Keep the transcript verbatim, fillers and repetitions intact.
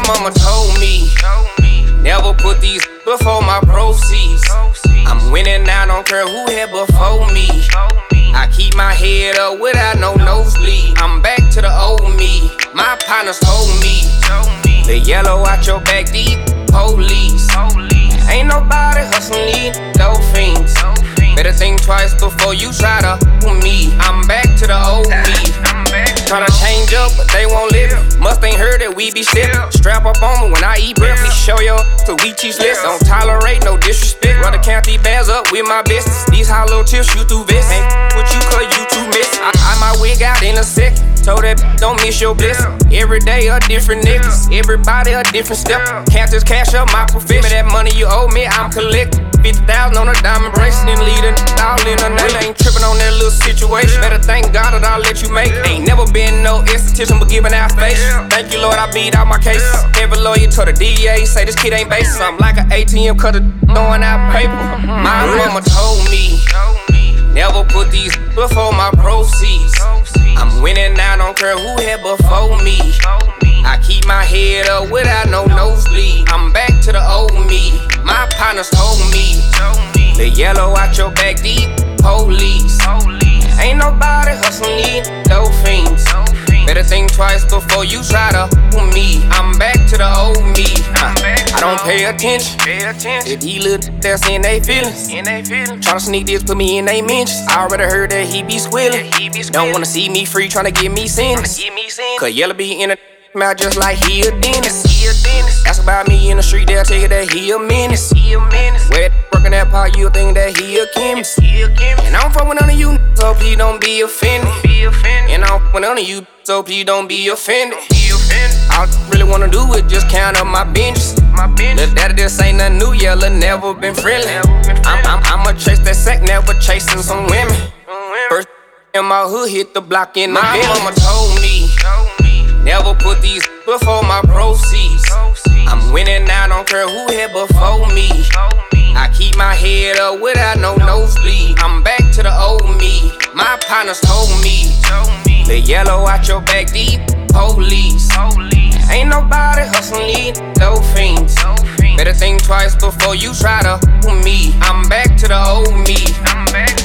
mama told me, never put these before my proceeds. I'm winning now, don't care who had before me. I keep my head up without no nosebleed. I'm back to the old me. My partners told me, the yellow out your back deep, police. Ain't nobody hustling, no fiends. Better think twice before you try to with me. I'm back to the old me. Tryna change up, but they won't live it. Must ain't heard that we be slippin'. Strap up on me when I eat breath. We show yo, so we teach list. Don't tolerate no disrespect. Rather count these bands up with my business. These hollow tips shoot through vests. Ain't what you call you too miss. I, I might wig out in a second. Told that don't miss your bliss. Every day a different niggas. Everybody a different step. Count this cash up my profession. That money you owe me, I'm collecting. fifty thousand on a diamond bracelet and lead it all in a night. Ain't trippin' on that little situation. Better thank God that I'll let you make it. Ain't never been no esthetician but giving out face. Thank you, Lord, I beat out my cases. Every lawyer told the D A, say this kid ain't basic. I'm like an A T M cutter throwing out paper. My mama told me, never put these before my proceeds. I'm winning now, don't care who had before me. I keep my head up without no nosebleed. I'm back to the old me. My partners told me, the yellow out your back deep, police. Ain't nobody hustling, no fiends. Better think twice before you try to with me. I'm back to the old me. Uh, I don't pay attention to these little that's in they feelings. Tryna sneak this, put me in they mentions. I already heard that he be squealing. Don't wanna see me free, tryna get me sentenced. Cause yellow be in a mouth just like he a dentist. Ask about me in the street, they'll tell you that he a menace. Where that working that part, you'll think that he a chemist. And I don't fuck with none of you, so please don't be offended. And I don't fuck with none of you, so please don't be offended. All I really wanna do is just count up my benches. Lil' daddy, this ain't nothing new, yellow never been friendly. I'm, I'm, I'ma chase that sack, never chasing some women. First in my hood, hit the block in the bin. My mama told me, never put these before my proceeds. I'm winning now, don't care who had before me. I keep my head up without no nosebleed. I'm back to the old me. My partners told me, the yellow out your back deep, police. Ain't nobody hustling, no fiends. Better think twice before you try to with me. I'm back to the old me.